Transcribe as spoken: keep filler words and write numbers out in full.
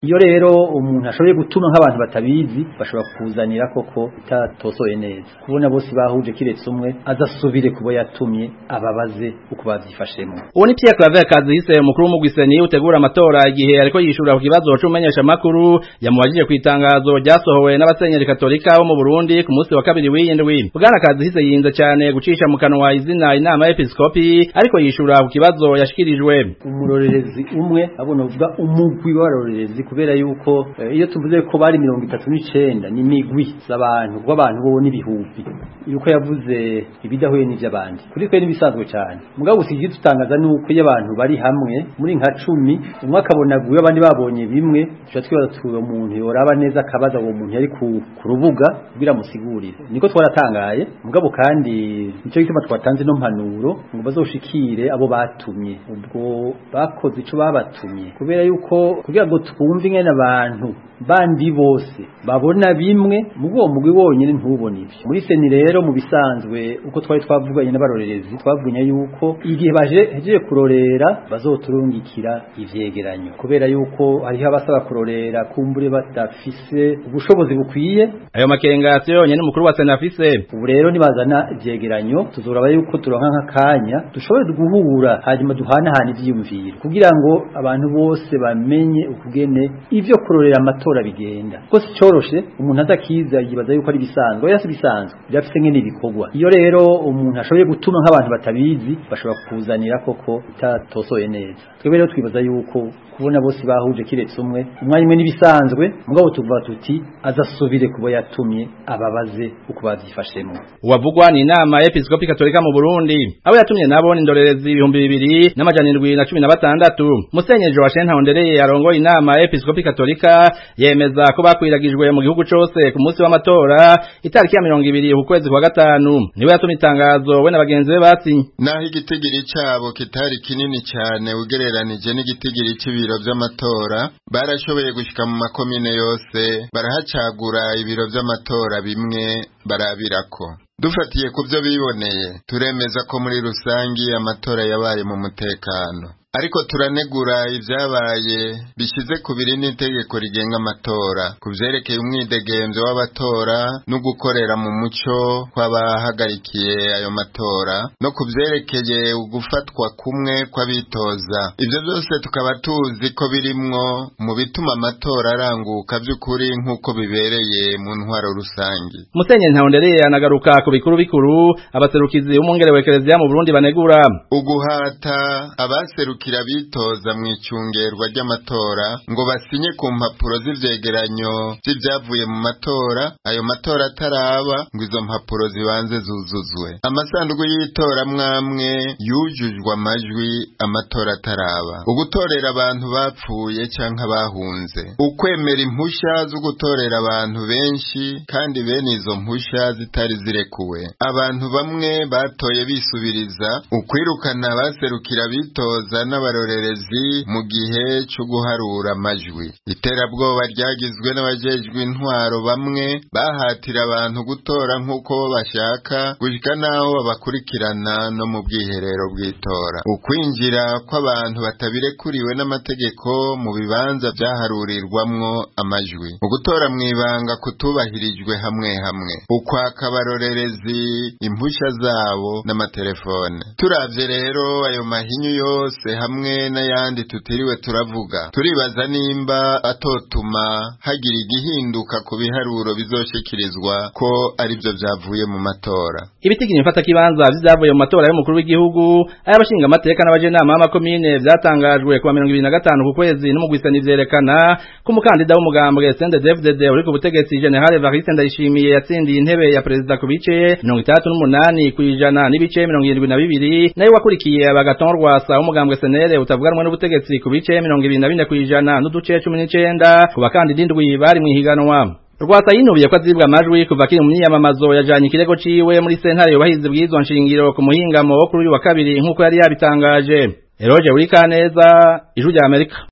iyo rero umuntu ashoboye gutuma nk'abantu batabizi bashobora kuzanira koko itatosoye neza kubona bose bahuje kiretse umwe azasubire kubo yatumye ababaze uko bavyifashemo. Uwo ni Pierre Claver Kazihise umukuru w'umugwiseni utegura amatora igihe ariko yishura ku kibazo c'umumenyesha makuru yamubajije ku itangazo ryasohowe n'abasenyeri katolika bo mu Burundi ku munsi wa kabiri w'indwi. Bwana Kazihise yinze cyane gucisha mu kanwa izina inama y'episkopi ariko yishura ku kibazo yashikirijwe. Umurorerezi umwe abona uvuga umugwi w'abarorerezi kubera yuko iyo tuvuze ko bari mirongo itatu n'icenda ni migwi z'abantu rw'abantu bo n'ibihumbi yuko yavuze ibidahuye n'ivy'abandi kuri twe nibisanzwe cyane mugabo usije tutangaza nuko iyo abantu bari hamwe muri nka cumi umwe akabona guye abandi babonye bimwe tuca twibaza tuyo umuntu yoraba neza akabaza uwo muntu yari ku rubuga kugira musigurire niko twaratangaye mugabo kandi nico gituma twatanze no mpanuro ngo bazoshikire abo batumye ubwo bakoze ico babatumye kubera yuko kugira ngo twumve ingene abantu bandi bose babona bimwe mugo mugwi wonyene ntubona ivyo muri seni rero mu bisanzwe uko twari twavuganye n'abarorerezi twavunya yuko igihe baje hejeje kurorera bazoturungikira ivyegeranyo kubera yuko hariho abasaba kurorera kumbure batafise ubushobozi bukwiye ayo makengasiyo yonyene umukuru wa senafise ubu rero nibazana ivyegeranyo tuzoraba yuko turonka nk'akanya dushobore guhura hanyuma duhanahana ivyiyumviro kugira ngo abantu bose bamenye ukugene ivyo kurorera amatora bigenda ko si coroshe umuntu adakiza yibaza yuko ari bisanzwe yasi bisanzwe byafise ngene ibikorwa iyo rero umuntu ashoboye gutuma nk'abantu batabizi bashobora kuzanira koko itatosoye neza twebwe rero twibaza yuko kubona bose bahuje kiretse umwe umwanya umwe nibisanzwe mugabo tuvuga tuti azasubire kubo yatumye ababaze uko bavyifashemo. Uwavugwa ni inama y'episkopi katolika mu Burundi abo yatumye nabo ni ndorerezi ibihumbi bibiri n'amajana indwi na cumi na batandatu. Musenyeri Joachim Ntahondereye yarongoye inama y'episkopi katolika yemeza ko bakwiragijwe mu gihugu cose ku munsi w'amatora itariki ya mirongo ibiri ku kwezi kwa gatanu niwe yatumye itangazo we na bagenzi be basinye. Naho igitigiri cabo kitari kinini cyane ugereranije n'igitigiri c'ibiro vy'amatora barashoboye gushika mu makomine yose barahacagura ibiro vy'amatora bimwe barabirako. Dufatiye ku byo biboneye turemeza ko muri rusangi amatora yabaye mu mutekano ariko turanegura ivyabaye bishize kubiri n'itegeko rigenga amatora kuvyerekeye umwidegemvyo w'abatora no gukorera mu muco kw'abahagarikiye ayo matora no kuvyerekeye ugufatwa kumwe kw'abitoza. Ivyo byose tukaba tuzi ko birimwo mu bituma amatora aranguka vy'ukuri nk'uko bibereye mu ntwaro rusangi. Musenyeri Ntahondereye anagaruka ku bikuru bikuru abaserukizi umwungere w'Ekereziya mu Burundi banegura uguhata abaserukizi kira bitoza mu icungerwa ry'amatora ngo basinye ku mpapuro z'ivyegeranyo vy'ivyavuye mu matora ayo matora ataraba ngo izo mpapuro zibanze zuzuzwe. Amasanduku y'itora mwamwe yujujwe amajwi amatora ataraba. Ugutorera abantu bapfuye canke bahunze. Ukwemera impusha zo gutorera abantu benshi kandi bene izo mpusha zitari zirekuwe. Abantu bamwe batoye bisubiriza ukwirukana abaserukira bitoza n'abarorerezi mu gihe cyo guharura amajwi. Iterabwoba ryagizwe n'abajejwe intwaro bamwe bahatira abantu gutora nk'uko bashaka gushika naho babakurikirana no mu bwiherero bw'itora. Ukwinjira kw'abantu batabirekuriwe n'amategeko mu bibanza byaharurirwamwo amajwi. Ugutora mwibanga kutubahirijwe hamwe hamwe. Ukwaka abarorerezi impusha zabo n'amatelefone. Turavye rero ayo mahinyu yose hamwe n'ayandi tutiriwe turavuga turibaza nimba atotuma hagira igihinduka ku biharuro bizoshikirizwa ko ari byo byavuye mu matora. Ibitigiri mfata kibanza vyavuye mu matora y'umukuru w'igihugu ayabashinga amateka n'abajenama b'amakomine vyatangajwe ku mirongo ibiri na gatanu ku kwezi n'umugwisani vyerekana ko umukandida w'umugambwe C N D D F D D uri ku butegetsi General Evariste Ndayishimiye yatsindiye intebe ya perezida ku bice mirongo itandatu n'umunani kwijana n'ibice mirongo irindwi na bibiri nayo wakurikiye Agathon Rwasa umugambwe Senere utavuganwa n'ubutegetsi ku bice mirongo ibiri na bine kwijana n'uduce cumi n'icenda ku bakandida indwi bari mu higanwa. Rwasa yinubiye ko azibwa amajwi kuva kiri mu myiyamamazo yajanye ikirego ciwe muri sentare yubahiza bw'izwa nshingiro ku muhingamo wo kuri uyu wa kabiri nk'uko yari yabitangaje. Eroje Urikaneza, Ijwi rya Amerika.